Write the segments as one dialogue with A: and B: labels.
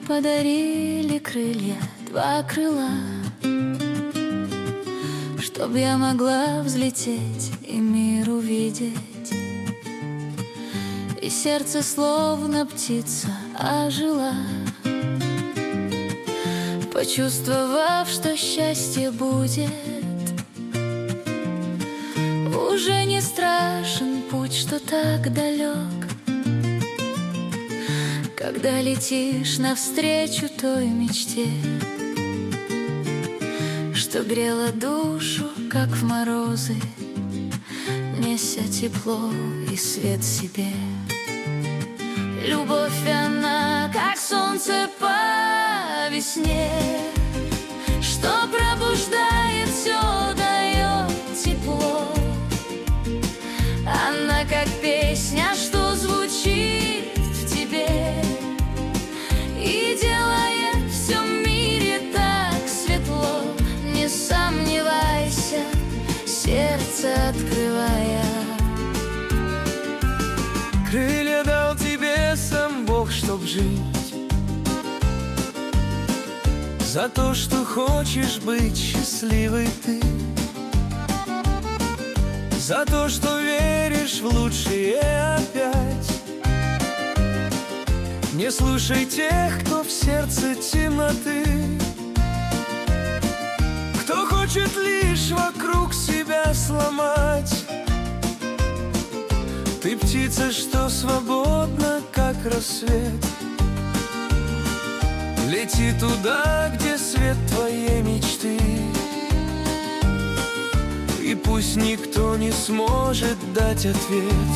A: подарили крылья, два крыла, чтоб я могла взлететь и мир увидеть. И сердце, словно птица, ожило, почувствовав, что счастье будет. Уже не страшен путь, что так далек, когда летишь навстречу той мечте, что грела душу, как в морозы, неся тепло и свет себе. Любовь, она как солнце по весне, что пробуждает все, дает тепло. Она как песня, что звучит в тебе и делает все в мире так светло. Не сомневайся, сердце открывая.
B: Крылья дал тебе сам Бог, чтоб жить, за то, что хочешь быть счастливой ты, за то, что веришь в лучшее опять. Не слушай тех, кто в сердце темноты, кто хочет лишь вокруг себя сломать. Ты птица, что свободна, как рассвет. Лети туда, где свет твоей мечты, и пусть никто не сможет дать ответ,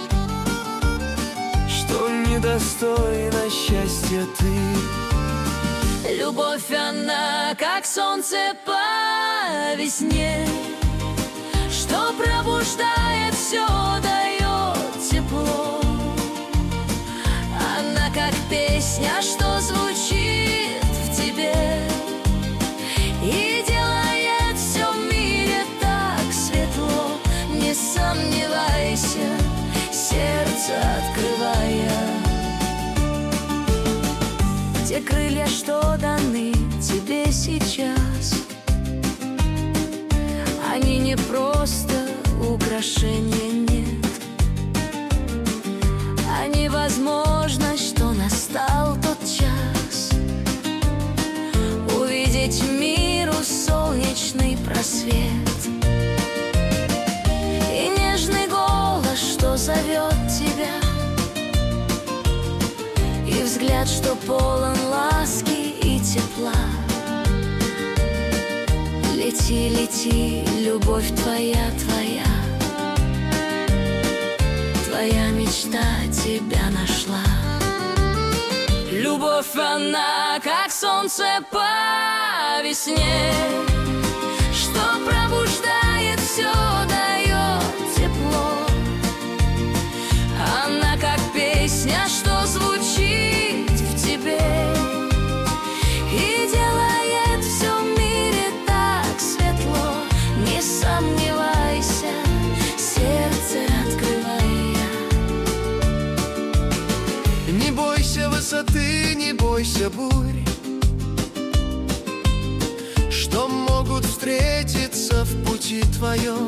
B: что недостойна счастья ты.
A: Любовь, она как солнце по весне, что пробуждает все, дает тепло. Она как песня, что звучит в тебе и делает все в мире так светло. Не сомневайся, сердце открывая. Те крылья, что даны тебе сейчас, они не просто украшения, нет. Они возможность, что настал тот час увидеть миру солнечный просвет. И нежный голос, что зовет тебя, и взгляд, что полон ласки и тепла. Лети, лети, любовь твоя, твоя, твоя мечта тебя нашла. Любовь, она как солнце по весне, что пробуждает все, дает тепло. Она как песня, что звучит в тебе и делает все в мире так светло. Не сомневайся, сердце открывая.
B: Не бойся высоты, не бойся бурь, что могут встретиться в пути твоем.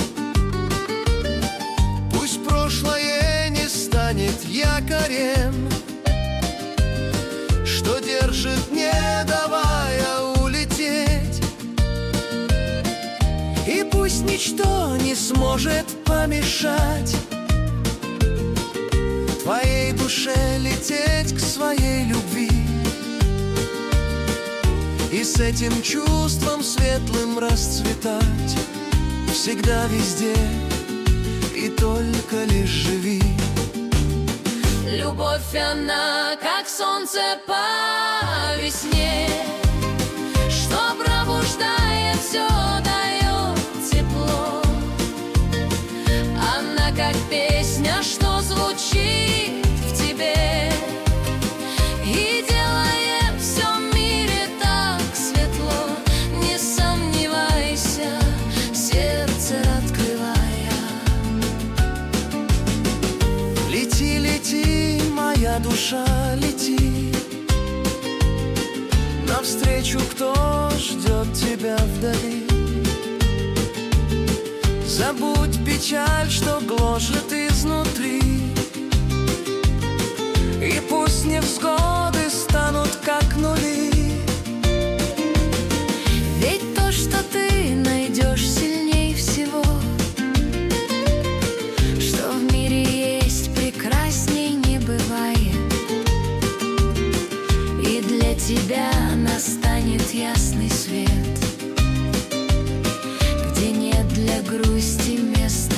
B: Пусть прошлое не станет якорем, что держит, не давая улететь. И пусть ничто не сможет помешать твоей душе лететь к своей любви. И с этим чувством светлым расцветать всегда, везде, и только лишь живи.
A: Любовь, она как солнце по весне, что пробуждает все, дает тепло. Она как песня, что звучит в тебе и делает все в мире так светло. Не сомневайся, сердце открывая.
B: Лети, лети, моя душа, лети, навстречу, кто ждет тебя вдали. Забудь печаль, что гложет изнутри, и пусть невзгоды станут как нули.
A: Ведь то, что ты найдешь, сильней всего, что в мире есть, прекрасней не бывает. И для тебя настанет ясный свет, где нет для грусти места.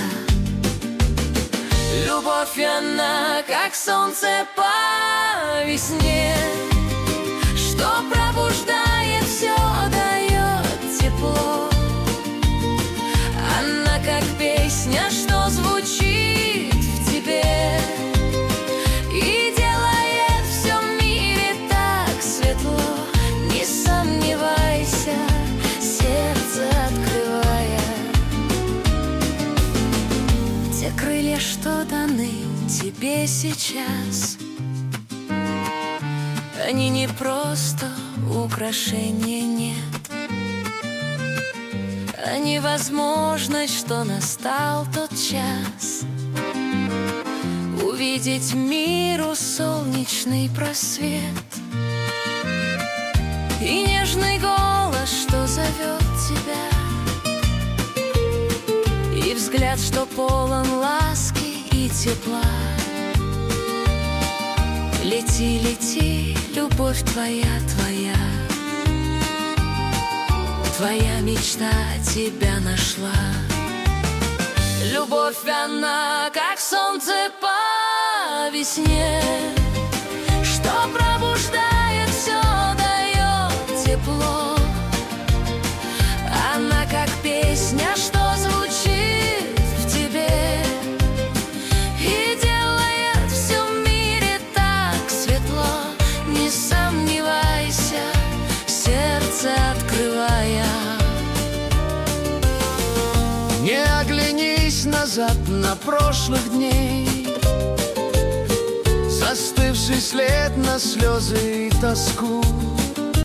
A: Любовь, она как солнце по весне, что пробуждает все, дает тепло. Она как песня, что звучит в тебе и делает все в мире так светло. Не сомневайся, сердце открывая. Те крылья, что даны тебе сейчас, они не просто украшения, нет. Они возможность, что настал тот час увидеть миру солнечный просвет. И нежный голос, что зовет тебя, и взгляд, что полон ласки и тепла. Лети, лети, любовь твоя, твоя. Твоя мечта тебя нашла. Любовь, она как солнце по весне, что пробуждает все, дает тепло. Она как песня, что звучит в тебе и делает все в мире так светло. Не сомневайся, сердце открывая.
B: Не оглянись назад на прошлых дней, застывший след на слезы и тоску.